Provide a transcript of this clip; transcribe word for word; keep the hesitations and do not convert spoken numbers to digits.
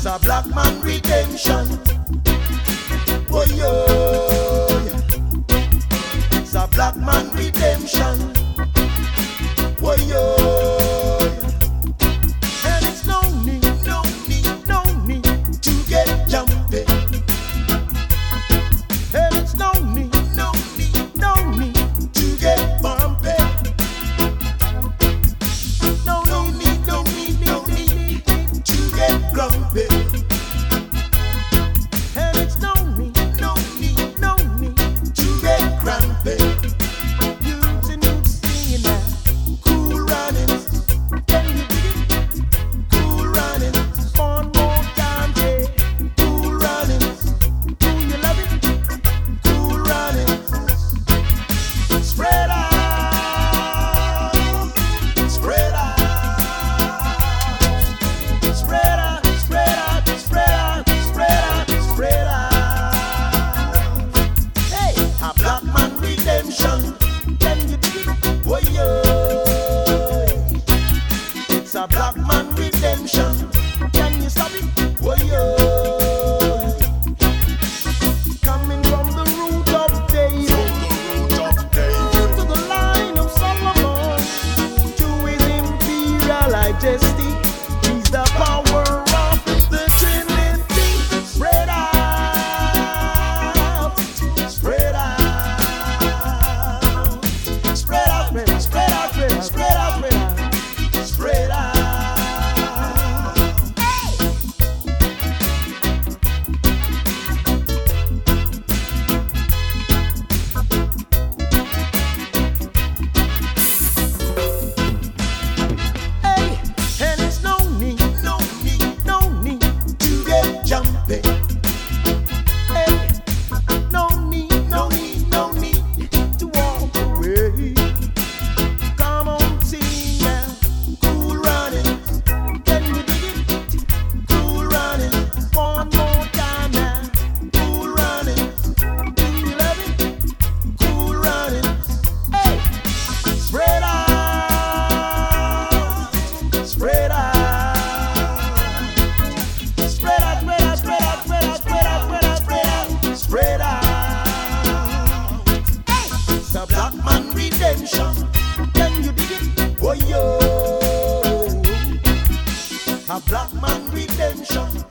a black man redemption. Oh yo, it's a black man redemption. Oh yo, and it's no need, no need, no need to get jumpy. And it's no need, no need, no need to get bumpy. No, no need, no need, no need to get grumpy. And it's no need, no need, no need to get grumpy. Youths and youths singing now, cool runnings. Can you dig it? Cool runnings. One more time, yeah. Cool runnings. Do you love it? Cool runnings. Spread out, spread out, spread out, spread out, spread out, spread out, spread out. Hey, a black man redemption. Can you dig it? Oh yo, it's a black man redemption. Can you stop it? Oh yo, coming from the root of David to the line of Solomon to his imperial majesty. He's the power of the Trinity. Spread out, spread out, spread out, spread out, spread out, spread out, spread out, spread out. Hey, and it's no need, no need, no need to get jumpy. Hey, no need, no need, no need to walk away. Come on, sing now, cool running. Can you dig it? Cool running. One more time now, cool running. Do you love it? Cool running. Hey, spread out, spread out, spread out, spread out, spread out, spread out, spread out, spread out, spread out, spread out. Hey, it's a black man redemption. Can you dig it? Oh yo, a black man redemption.